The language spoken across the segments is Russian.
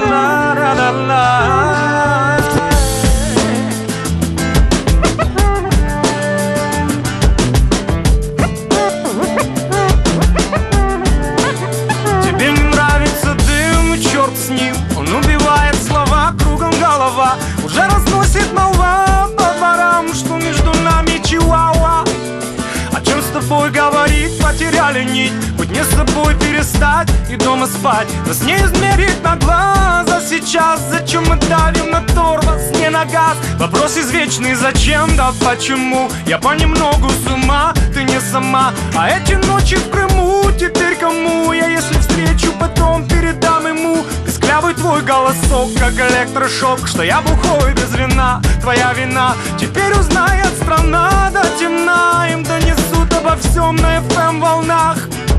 Тебе не нравится дым, черт с ним. Он убивает слова, кругом голова. Уже разносит молва по дворам, что между нами чихуахуа. О чем с тобой говорить, потеряли нить. Быть не с тобой перестать и дома спать. Нас не измерить на глаз, а сейчас зачем мы давим на тормоз, не на газ? Вопрос извечный, зачем, да почему? Я понемногу с ума, ты не сама. А эти ночи в Крыму теперь кому? Я если встречу, потом передам ему. Песклявый твой голосок, как электрошок, что я бухой без вина, твоя вина. Теперь узнает страна до темна, им донесут обо всем на FM волнах.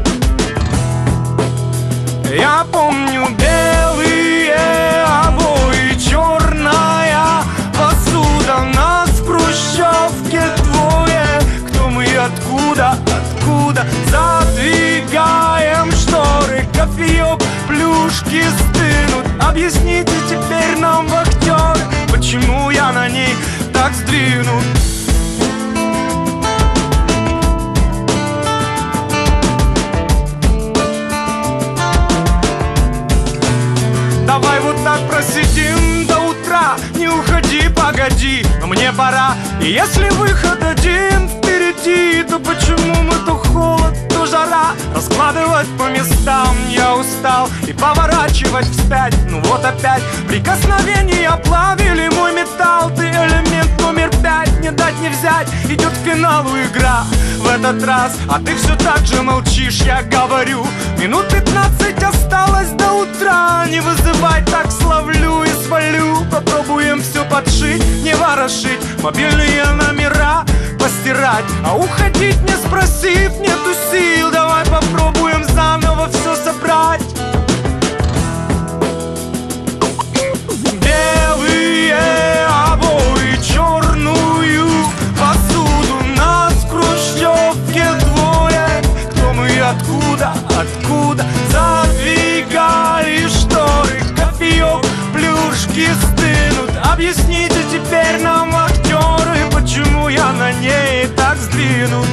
Я помню белые обои, черная посуда. Нас в хрущевке двое. Кто мы и откуда, откуда? Задвигаем шторы, кофеек, плюшки стынут. Объясните теперь нам, вахтеры, почему я на ней так сдвинут. Давай вот так просидим до утра. Не уходи, погоди, но мне пора. И если выход один впереди, то почему мы то холод, то жара? Раскладывать по местам я устал и поворачивать вспять. Ну вот опять прикосновения плавили мой металл. Ты элемент номер 5, не дать не взять. Идет к финалу игра в этот раз, а ты все так же молчишь, я говорю. Минут 15 осталось до утра. Не вызывай, так словлю и свалю. Попробуем все подшить, не ворошить. Мобильные номера постирать, а уходить не спросив нету сил. Давай попробуем заново все собрать. Белые обои, черную посуду. Нас в хрущевке двое. Кто мы и откуда, откуда? Задвигали шторы, кофеек, плюшки стынут. Объясните теперь нам, актеры, почему я на ней так сдвинут.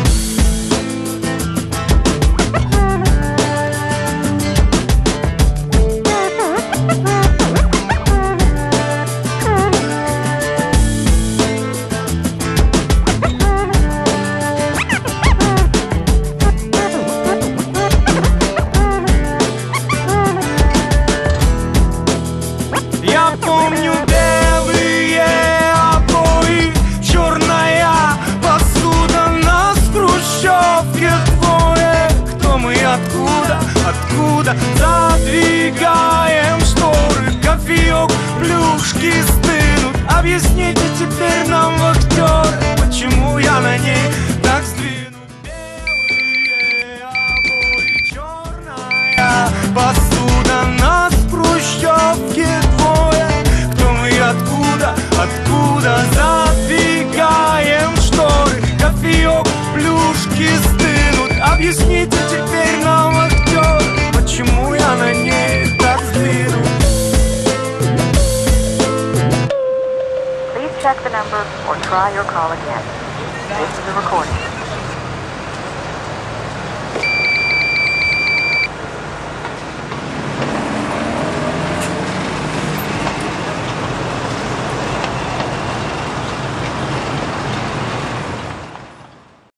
Я помню белые обои, черная посуда. Нас в хрущевке двое. Кто мы и откуда, откуда? Задвигаем шторы, кофеек, плюшки стынут. Объясните теперь нам, вахтеры, почему я на ней так сдвинут. Белые обои, черная посуда. Нас в хрущевке двое. Кто мы и откуда, откуда? Задвигаем шторы, кофеек, плюшки стынут. Объясните теперь нам, актеры, почему я на ней так сдвинут. Please check the number or try your call again. This is a recording.